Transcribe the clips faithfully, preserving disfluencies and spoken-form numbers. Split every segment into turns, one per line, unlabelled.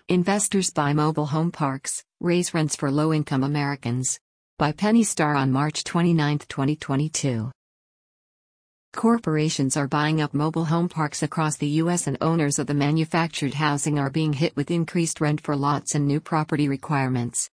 Investors buy mobile home parks, raise rents for low-income Americans. By Penny Starr on March twenty-ninth, twenty twenty-two. Corporations are buying up mobile home parks across the U S and owners of the manufactured housing are being hit with increased rent for lots and new property requirements.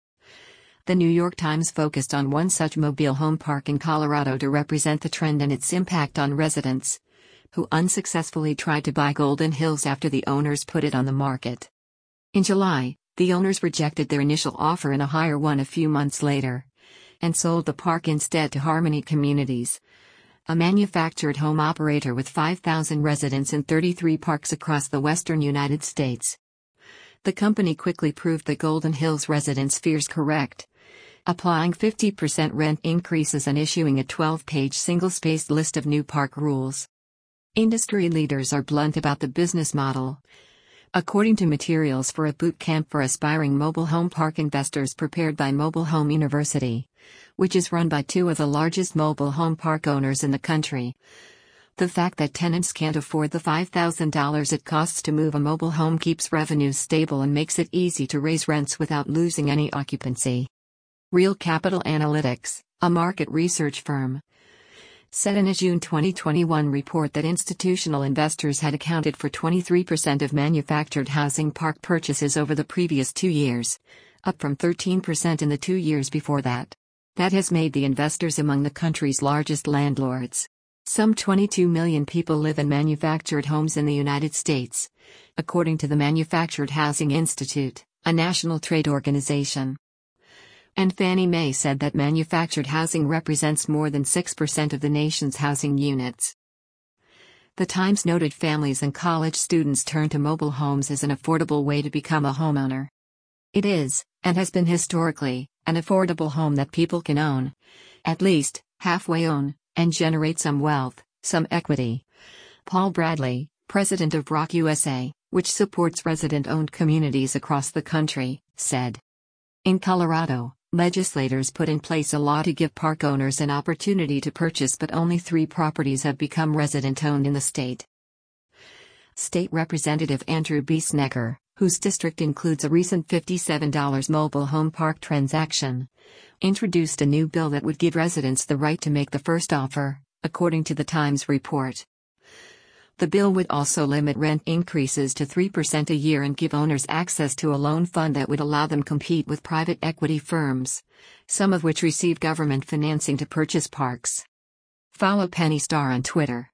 The New York Times focused on one such mobile home park in Colorado to represent the trend and its impact on residents, who unsuccessfully tried to buy Golden Hills after the owners put it on the market. In July, the owners rejected their initial offer and a higher one a few months later, and sold the park instead to Harmony Communities, a manufactured home operator with five thousand residents in thirty-three parks across the western United States. The company quickly proved the Golden Hills residents' fears correct, applying fifty percent rent increases and issuing a twelve-page single-spaced list of new park rules. Industry leaders are blunt about the business model. According to materials for a boot camp for aspiring mobile home park investors prepared by Mobile Home University, which is run by two of the largest mobile home park owners in the country, the fact that tenants can't afford the five thousand dollars it costs to move a mobile home keeps revenues stable and makes it easy to raise rents without losing any occupancy. Real Capital Analytics, a market research firm, said in a June twenty twenty-one report that institutional investors had accounted for twenty-three percent of manufactured housing park purchases over the previous two years, up from thirteen percent in the two years before that. That has made the investors among the country's largest landlords. Some twenty-two million people live in manufactured homes in the United States, according to the Manufactured Housing Institute, a national trade organization. And Fannie Mae said that manufactured housing represents more than six percent of the nation's housing units. The Times noted families and college students turn to mobile homes as an affordable way to become a homeowner. It is, and has been historically, an affordable home that people can own, at least, halfway own, and generate some wealth, some equity. Paul Bradley, president of Rock U S A, which supports resident-owned communities across the country, said. In Colorado, legislators put in place a law to give park owners an opportunity to purchase, but only three properties have become resident-owned in the state. State Representative Andrew B. Snecker, whose district includes a recent fifty-seven dollar mobile home park transaction, introduced a new bill that would give residents the right to make the first offer, according to the Times report. The bill would also limit rent increases to three percent a year and give owners access to a loan fund that would allow them to compete with private equity firms, some of which receive government financing to purchase parks. Follow Penny Starr on Twitter.